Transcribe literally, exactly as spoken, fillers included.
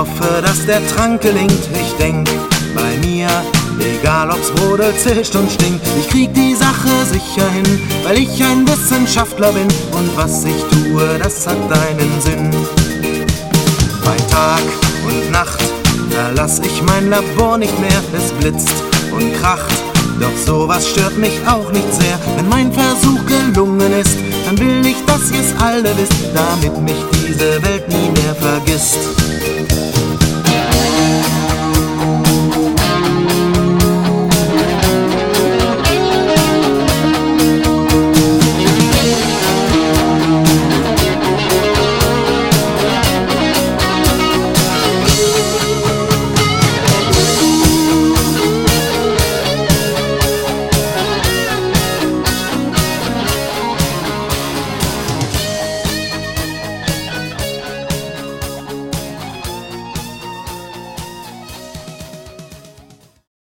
hoffe, dass der Trank gelingt. Ich denk bei mir, egal ob's brodelt, zischt und stinkt, ich krieg die Sache sicher hin, weil ich ein Wissenschaftler bin. Und was ich tue, das hat einen Sinn. Bei Tag und Nacht verlass ich mein Labor nicht mehr. Es blitzt und kracht, doch sowas stört mich auch nicht sehr. Wenn mein Versuch gelungen ist, dann will ich, dass ihr's alle wisst, damit mich diese Welt nie mehr vergisst.